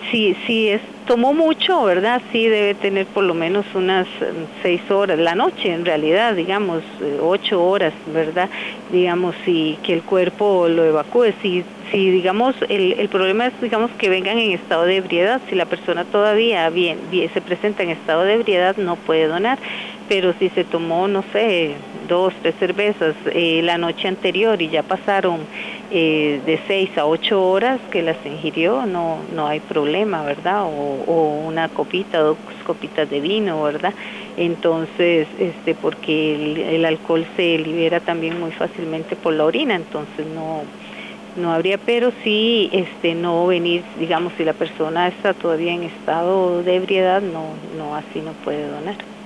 si tomó mucho, ¿verdad? Sí debe tener por lo menos unas 6 horas, la noche en realidad, digamos, 8 horas, ¿verdad? Digamos, si que el cuerpo lo evacúe. Si digamos, el problema es, digamos, que vengan en estado de ebriedad. Si la persona todavía bien se presenta en estado de ebriedad, no puede donar. Pero si se tomó, no sé, 2, 3 cervezas la noche anterior y ya pasaron de 6 a 8 horas que las ingirió, no hay problema, ¿verdad? O una copita, 2 copitas de vino, ¿verdad? Entonces, porque el alcohol se libera también muy fácilmente por la orina, entonces no habría, pero sí, no venir, digamos, si la persona está todavía en estado de ebriedad, no, así no puede donar.